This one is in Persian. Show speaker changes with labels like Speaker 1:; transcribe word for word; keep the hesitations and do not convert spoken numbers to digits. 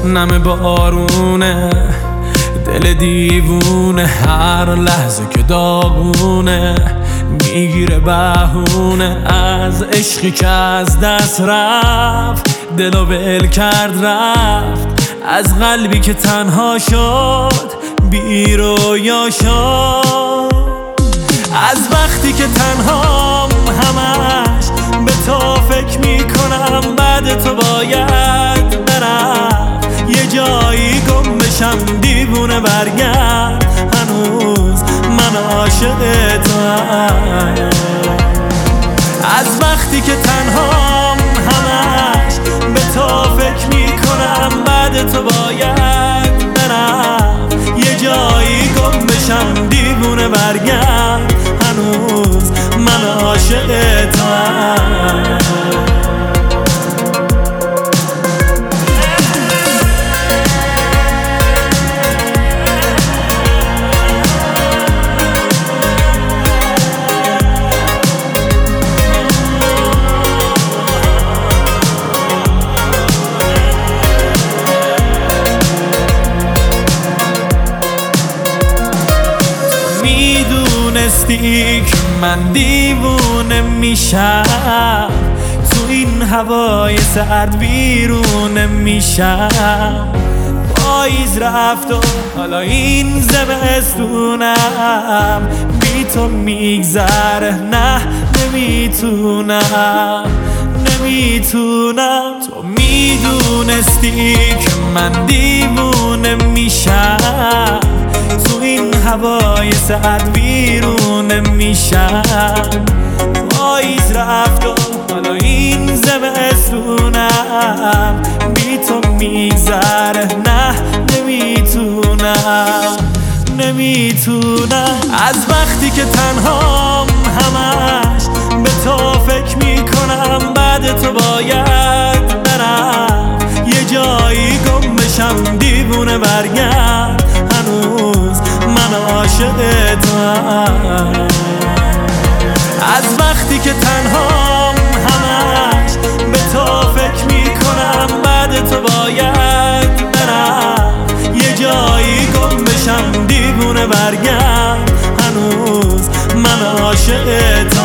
Speaker 1: نم بارونه، دل دیوونه هر لحظه که داغونه، میگیره بهونه از عشقی که از دست رفت، دلو ول کرد رفت، از قلبی که تنها شد بی رویا شد، از وقتی که تنهام همش به تو فکر میکنم، بعد تو باید برم یه جایی گم بشم، دیوونه برگرد هنوز من عاشق توام، از وقتی که تنهام همش به تو فکر میکنم، بعد تو باید برم یه جایی گم بشم، دیوونه برگرد هنوز من عاشق توام. میدونستی که من دیوونه میشم، تو این هوای سرد ویرونه میشم، پاییز رفت و حالا این زمستونم بی تو میگذره، نه نمیتونم نمیتونم. تو میدونستی که من دیوونه میشم، تو این هوای سرد ویرونه میشم، پاییز رفت و حالا این زمستونم بی تو میگذره، نه نمیتونم نمیتونم. از وقتی که تنهام همش به تو فکر میکنم، بعد تو باید برم یه جایی گم بشم، دیوونه برگرد هنوز من عاشق توام، از وقتی که تنهام همش به تو فکر میکنم، بعد تو باید برم یه جایی گم بشم، دیوونه برگرد هنوز من عاشق توام.